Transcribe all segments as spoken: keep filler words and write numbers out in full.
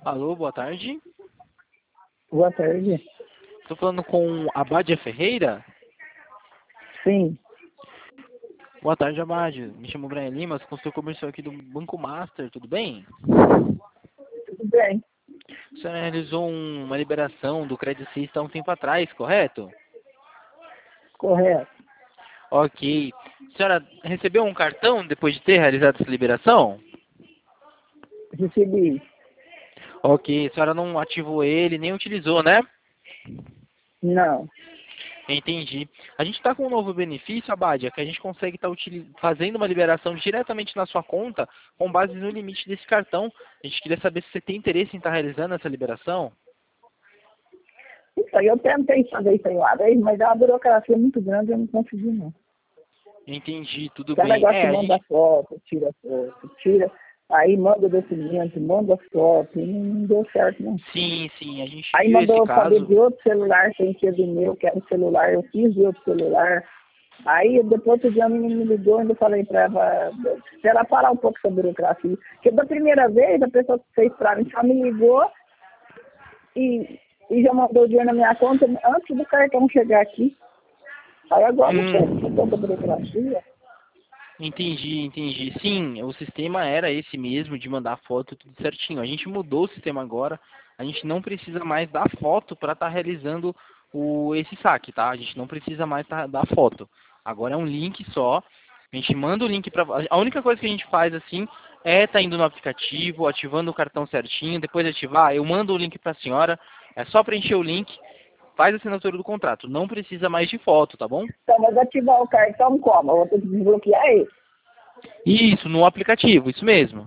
Alô, boa tarde. Boa tarde. Estou falando com Abadia Ferreira? Sim, Boa tarde, Abadia. Me chamo Brian Lima, sou consultor comercial aqui do Banco Master, tudo bem? tudo bem. A senhora realizou um- uma liberação do Credit Suisse há um tempo atrás, correto? Correto. Ok. A senhora recebeu um cartão depois de ter realizado essa liberação? Recebi. Ok. A senhora não ativou ele, nem utilizou, né? Não. Entendi. A gente está com um novo benefício, Abadia, que a gente consegue estar fazendo uma liberação diretamente na sua conta com base no limite desse cartão. A gente queria saber se você tem interesse em estar realizando essa liberação. Isso aí eu tentei fazer isso aí uma vez, mas é uma burocracia muito grande, eu não consegui não. Entendi, tudo O cara bem. gosta É, de a mandar gente... foto, tira foto, tira, aí manda documento, manda foto, e não, não deu certo não. Sim, sim, a gente Aí viu esse mandou eu fazer caso. de outro celular, sem ser do meu, que era o celular, eu fiz de outro celular. Aí depois o dia a menina me ligou e eu falei pra ela, se ela parar um pouco essa burocracia. Porque da primeira vez a pessoa que fez pra mim só me ligou e, e já mandou o dinheiro na minha conta antes do cartão chegar aqui. Aí agora não sei se Hum, tanta burocracia. entendi, entendi. Sim, o sistema era esse mesmo, de mandar foto tudo certinho. A gente mudou o sistema agora. A gente não precisa mais dar foto para estar realizando o, esse saque, tá? A gente não precisa mais tá, dar foto. Agora é um link só. A gente manda o link para... A única coisa que a gente faz assim é estar indo no aplicativo, ativando o cartão certinho. Depois de ativar, eu mando o link para a senhora. É só preencher o link, faz a assinatura do contrato. Não precisa mais de foto, tá bom? Então, mas ativar o cartão como? Eu vou ter que desbloquear ele. Isso, no aplicativo, isso mesmo.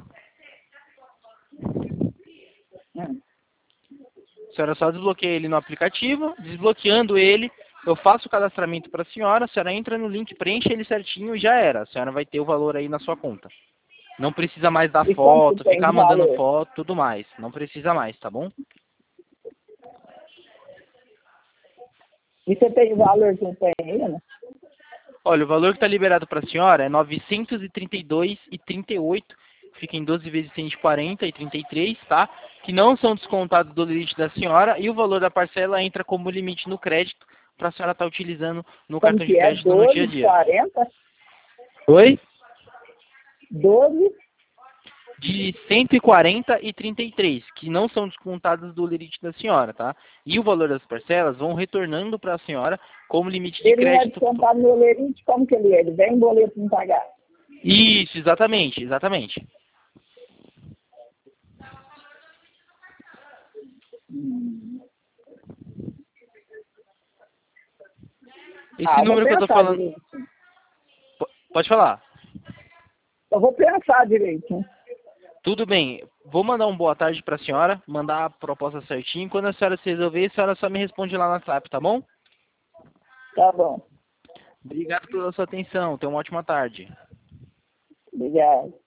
Hum. A senhora só desbloqueia ele no aplicativo, desbloqueando ele, eu faço o cadastramento para a senhora, a senhora entra no link, preenche ele certinho e já era. A senhora vai ter o valor aí na sua conta. Não precisa mais dar E quanto que foto, tem ficar de mandando valor? foto, tudo mais. Não precisa mais, tá bom? E você tem o valor que eu tenho aí, né? Olha, o valor que está liberado para a senhora é novecentos e trinta e dois e trinta e oito, fica em doze vezes cento e quarenta e trinta e três, tá? Que não são descontados do limite da senhora e o valor da parcela entra como limite no crédito para a senhora estar utilizando no Como cartão de que é? crédito no dia a doze, dia. quarenta, Oi? doze. De cento e quarenta e trinta e três, que não são descontados do limite da senhora, tá? E o valor das parcelas vão retornando para a senhora como limite de Ele não é crédito. descontado no lerite, como que ele é? Ele vem em boleto não pagar. Isso, exatamente, exatamente. Esse Ah, eu vou número que eu tô pensar falando, direito. po- pode falar. Eu vou pensar direito. Tudo bem, vou mandar um boa tarde para a senhora, mandar a proposta certinho. Quando a senhora se resolver, a senhora só me responde lá no WhatsApp, tá bom? Tá bom. Obrigado pela sua atenção, tenha uma ótima tarde. Obrigado.